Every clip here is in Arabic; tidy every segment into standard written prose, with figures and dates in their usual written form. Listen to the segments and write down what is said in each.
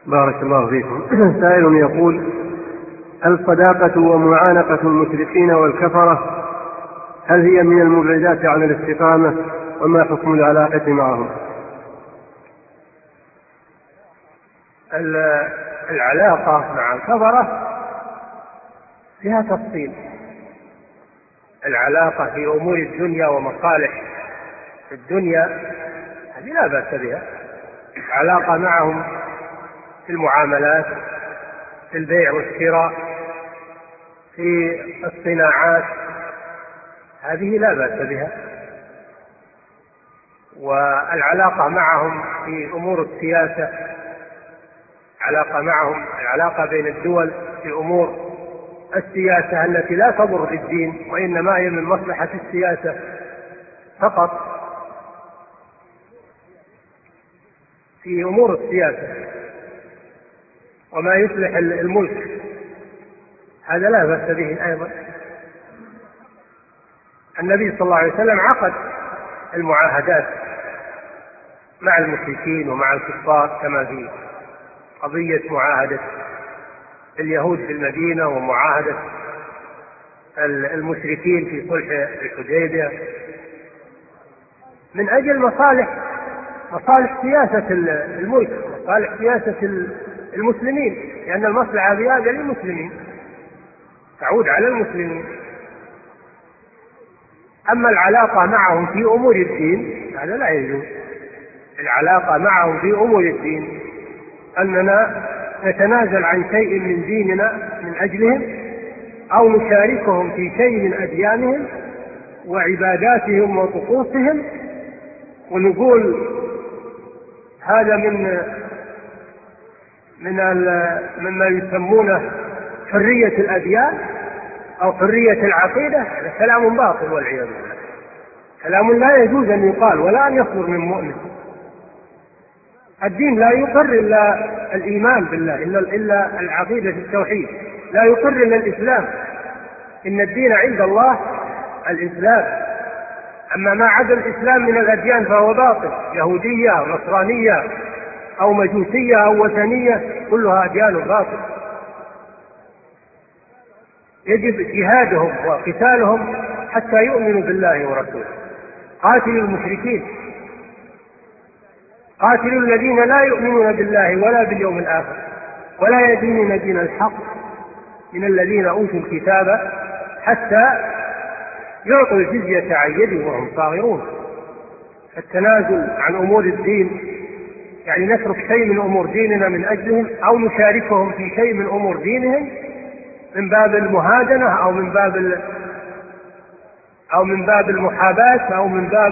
بارك الله فيكم. سائل يقول: الصداقة ومعانقة المشركين والكفرة هل هي من المبعدات عن الاستقامة؟ وما حكم العلاقة معهم؟ العلاقة مع الكفرة فيها تفصيل. العلاقة في أمور الدنيا ومصالح الدنيا هذه لا بأس بها. علاقة معهم في المعاملات، في البيع والشراء، في الصناعات، هذه لا بأس بها. والعلاقة معهم في أمور السياسة، العلاقة بين الدول في أمور السياسة التي لا تضر بالدين وإنما هي من مصلحة السياسة فقط، في أمور السياسة وما يصلح الملك، هذا لا بأس به أيضا. النبي صلى الله عليه وسلم عقد المعاهدات مع المشركين ومع الكفار، كما في قضية معاهدة اليهود في المدينة ومعاهدة المشركين في صلح الحديبية، من أجل مصالح سياسة الملك، مصالح سياسة المسلمين، لأن المصلحة في هذا للمسلمين، تعود على المسلمين. أما العلاقة معهم في أمور الدين هذا لا يجوز. العلاقة معهم في أمور الدين أننا نتنازل عن شيء من ديننا من أجلهم، أو نشاركهم في شيء من أديانهم وعباداتهم وطقوسهم، ونقول هذا مما يسمونه حرية الأديان أو حرية العقيدة، هذا كلام باطل والعياذ بالله، كلام لا يجوز أن يقال ولا أن يصدر من مؤمن. الدين لا يقر إلا الإيمان بالله، إلا العقيدة في التوحيد، لا يقر إلا الإسلام. إن الدين عند الله الإسلام، أما ما عدا الإسلام من الأديان فهو باطل، يهودية أو نصرانية أو مجوسية أو وثنية، كلها أديان باطل. يجب جهادهم وقتالهم حتى يؤمنوا بالله ورسوله. قاتلوا المشركين، قاتلوا الذين لا يؤمنون بالله ولا باليوم الآخر ولا يدينون دين الحق من الذين أوتوا الكتاب حتى يعطوا الجزية عن يد وهم صاغرون. التنازل عن أمور الدين يعني نترك شيء من أمور ديننا من أجلهم، أو نشاركهم في شيء من أمور دينهم من باب المهادنة أو من باب المحاباة أو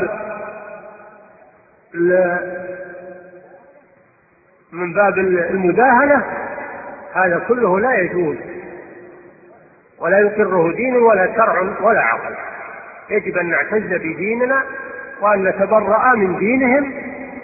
من باب المداهنة، هذا كله لا يجوز ولا يقره دين ولا شرع ولا عقل. يجب أن نعتز بديننا وأن نتبرأ من دينهم،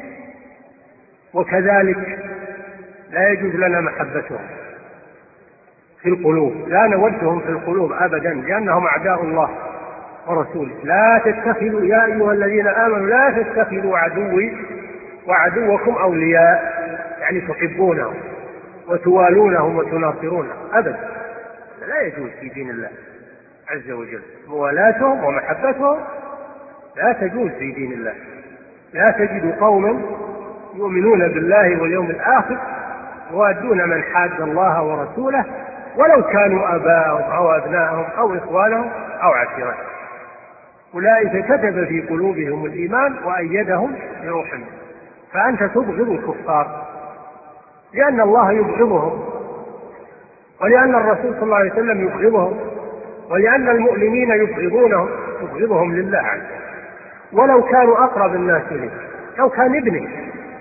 وكذلك لا يجوز لنا محبتهم في القلوب، لا نودهم في القلوب أبدا، لأنهم أعداء الله ورسوله. لا تتخذوا يا أيها الذين آمنوا لا تتخذوا عدوي وعدوكم أولياء، يعني تحبونهم وتوالونهم وتناصرونهم أبدا، لا يجوز في دين الله عز وجل. موالاتهم ومحبتهم لا تجوز في دين الله. لا تجد قوما يؤمنون بالله واليوم الآخر يوادون من حاد الله ورسوله ولو كانوا آباءهم أو أبناءهم أو إخوانهم أو عشيرتهم، أولئك كتب في قلوبهم الإيمان وأيدهم بروح منه. فأنت تبغض الكفار لأن الله يبغضهم، ولأن الرسول صلى الله عليه وسلم يبغضهم، ولأن المؤمنين يبغضهم لله عز وجل. ولو كانوا أقرب الناس إليك، لو كان ابنك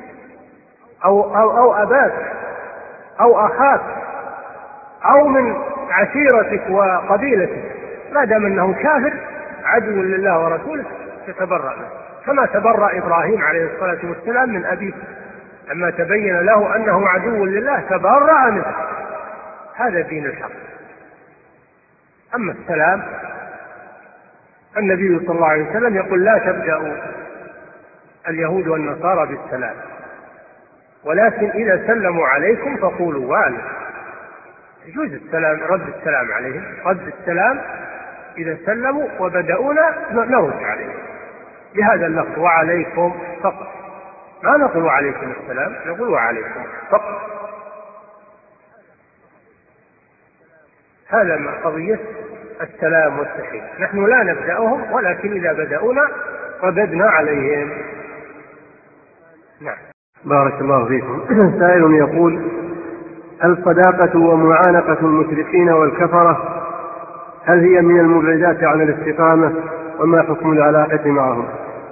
أو أباك أو أخاك أو من عشيرتك وقبيلتك، ما دام أنه كافر عدو لله ورسوله تتبرأ منه، كما تبرأ إبراهيم عليه الصلاة والسلام من أبيه لما تبين له أنه عدو لله تبرأ منه. هذا دين الحق. أما السلام، النبي صلى الله عليه وسلم يقول لا تبدأوا اليهود والنصارى بالسلام، ولكن إذا سلموا عليكم فقولوا وعليكم. يجوز السلام، رد السلام عليهم، رد السلام إذا سلموا وبدأونا نرد عليهم بهذا اللفظ وعليكم فقط، ما نقول وعليكم السلام، نقول وعليكم فقط. هذا من قضية السلام والتحية. نحن لا نبدأهم، ولكن إذا بدأونا رددنا عليهم. نعم. بارك الله فيكم. سائل يقول: الصداقة ومعانقة المشركين والكفرة هل هي من المبعدات عن الاستقامة؟ وما حكم العلاقة معهم؟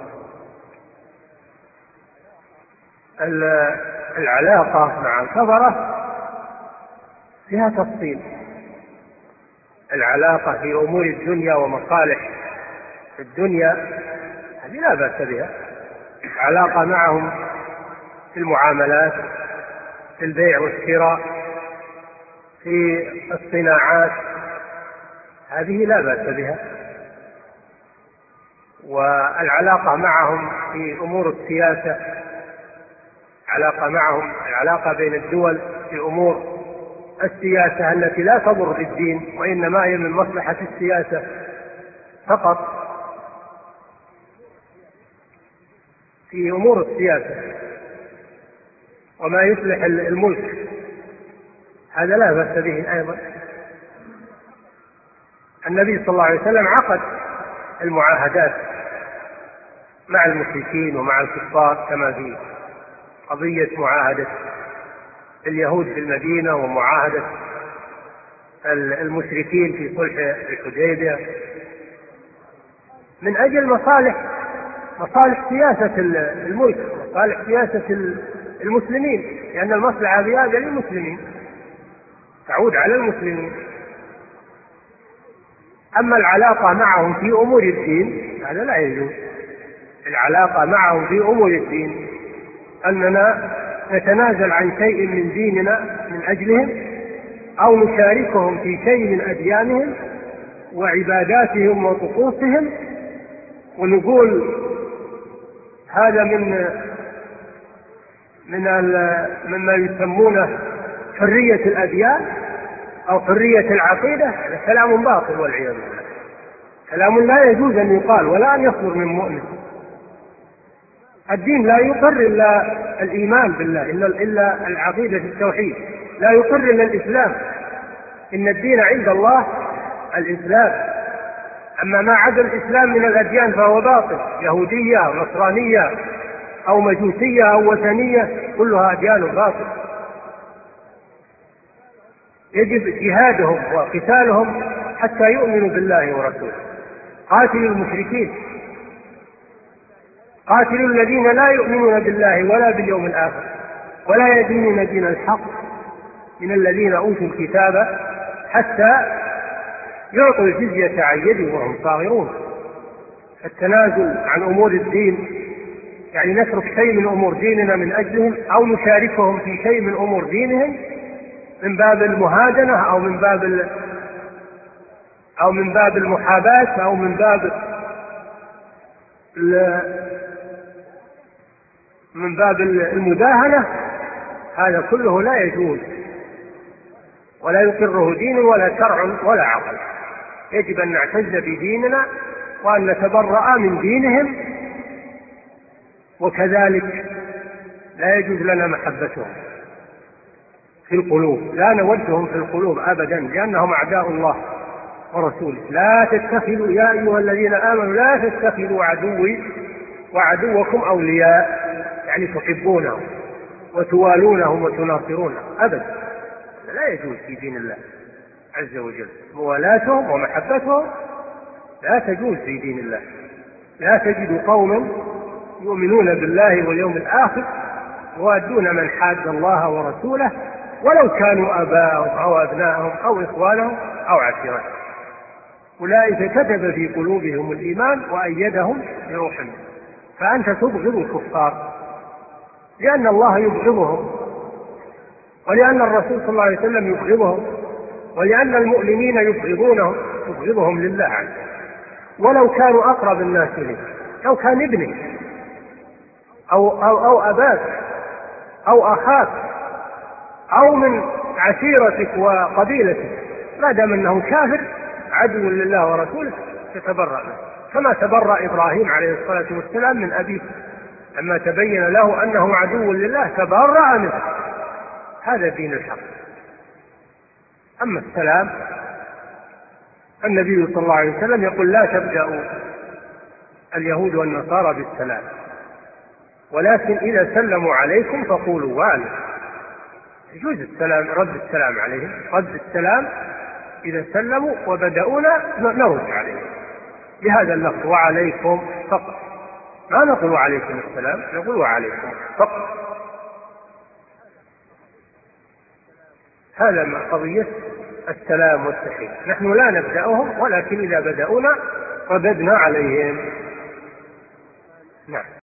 العلاقة مع الكفرة فيها تفصيل. العلاقة في أمور الدنيا ومصالح الدنيا هذه لا بأس بها. علاقة معهم في المعاملات، في البيع والشراء، في الصناعات، هذه لا بأس بها. والعلاقة معهم في أمور السياسة، علاقة معهم، العلاقة بين الدول في أمور السياسة التي لا تضر بالدين وإنما هي من مصلحة السياسة فقط، في أمور السياسة وما يصلح الملك، هذا لا بأس به أيضا. النبي صلى الله عليه وسلم عقد المعاهدات مع المشركين ومع الكفار، كما في قضية معاهدة اليهود في المدينة ومعاهدة المشركين في صلح الحديبية، من أجل مصالح سياسة الملك، مصالح سياسة المسلمين، لأن المصلحة في هذا للمسلمين، تعود على المسلمين. أما العلاقة معهم في أمور الدين هذا لا يجوز. العلاقة معهم في أمور الدين أننا نتنازل عن شيء من ديننا من أجلهم، أو نشاركهم في شيء من أديانهم وعباداتهم وطقوسهم، ونقول هذا مما يسمونه حرية الأديان أو حرية العقيدة، هذا كلام باطل والعياذ بالله، كلام لا يجوز أن يقال ولا أن يصدر من مؤمن. الدين لا يقر إلا الإيمان بالله، إلا العقيدة في التوحيد، لا يقر إلا الإسلام. إن الدين عند الله الإسلام، أما ما عدا الإسلام من الأديان فهو باطل، يهودية أو نصرانية أو مجوسية أو وثنية، كلها أديان باطل. يجب جهادهم وقتالهم حتى يؤمنوا بالله ورسوله. قاتلوا المشركين، قاتلوا الذين لا يؤمنون بالله ولا باليوم الآخر ولا يدينون دين الحق من الذين أوتوا الكتاب حتى يعطوا الجزية عن يد وهم صاغرون. التنازل عن أمور الدين يعني نترك شيء من أمور ديننا من أجلهم، أو نشاركهم في شيء من أمور دينهم من باب المهادنة أو من باب المحاباة أو من باب المداهنة، هذا كله لا يجوز ولا يقره دين ولا شرع ولا عقل. يجب أن نعتز بديننا وأن نتبرأ من دينهم، وكذلك لا يجوز لنا محبتهم في القلوب، لا نودهم في القلوب أبدا، لأنهم أعداء الله ورسوله. لا تتخذوا يا أيها الذين آمنوا لا تتخذوا عدوي وعدوكم أولياء، يعني تحبونهم وتوالونهم وتناصرونهم أبدا، لا يجوز في دين الله عز وجل. موالاتهم ومحبتهم لا تجوز في دين الله. لا تجد قوما يؤمنون بالله واليوم الآخر يوادون من حاد الله ورسوله ولو كانوا آباءهم أو أبناءهم أو إخوانهم أو عشيرتهم، أولئك كتب في قلوبهم الإيمان وأيدهم بروح منه. فأنت تبغض الكفار لأن الله يبغضهم، ولأن الرسول صلى الله عليه وسلم يبغضهم، ولأن المؤمنين يبغضهم لله عنه، ولو كانوا أقرب الناس إليه، لو كان ابنك أو أباك أو أخاك أو من عشيرتك وقبيلتك، ما دام أنه كافر عدو لله ورسوله تتبرأ منه، كما تبرأ إبراهيم عليه الصلاة والسلام من أبيه لما تبين له أنه عدو لله تبرأ منه. هذا دين الحق. أما السلام، النبي صلى الله عليه وسلم يقول لا تبدأوا اليهود والنصارى بالسلام، ولكن إذا سلموا عليكم فقولوا وعليكم. يجوز السلام، رد السلام عليهم، رد السلام إذا سلموا وبدأونا نرد عليهم بهذا اللفظ وعليكم فقط، ما نقول وعليكم السلام، نقول وعليكم فقط. هذا ما قضية السلام والتحية، نحن لا نبدأهم، ولكن إذا بدأونا رددنا عليهم. نعم.